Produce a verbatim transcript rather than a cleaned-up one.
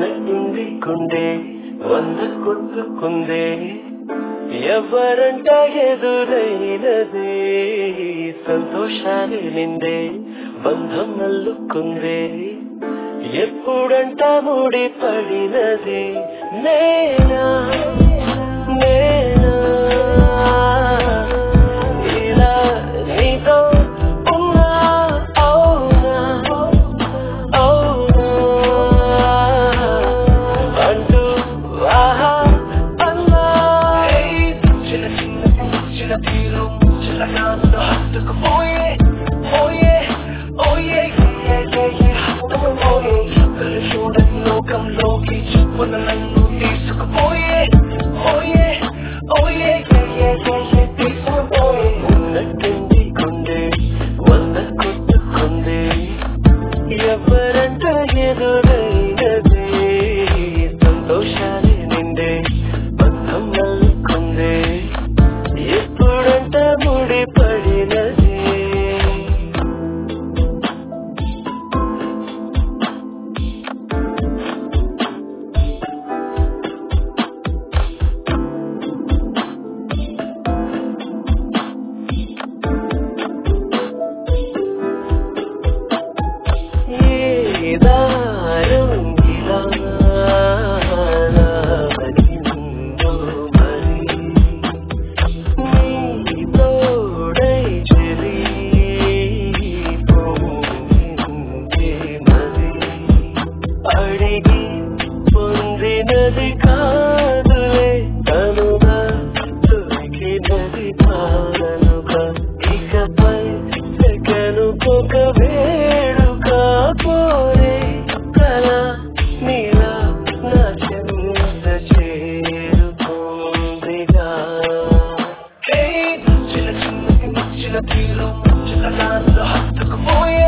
ఉన్నట్టుండి కుండే వంద కొట్టుకుందే ఎవరంట ఎదురైనదే సంతోషాలే నిండే బంధం అల్లుకుందే ఎప్పుడంట ముడి పడినది నేనా నేనా ఇలా నీతో ఉన్నా అవునా అవునా అంటూ ఆహా అన్నా చిన్న చిన్న చిన్న తీరు చిన్న నాన్న హత్తుకుపోయే పోయే ఓయే చూడని లోకంలోకి చెప్పున నన్ను తీసుకుపోయే ఓయే ఓయే తీసుకుపోయే ఉన్నట్టుండి కుండే వంద కొట్టుకుందే ఎవరంట ఎదురైనదే సంతోషాలే నిండే బంధం అల్లుకుందే ఎప్పుడంట ముడి పడినది అడిగి పొందినది కాదులే తనుగా దొరికినది తానుగా ఇకపై సెకనుకొక వేడుక పోరే కల నీలా నా చెంత చేరుకుందిగా చిన్న చిన్న చిన్న తీరు చిన్న నాన్న హత్తుకుపోయే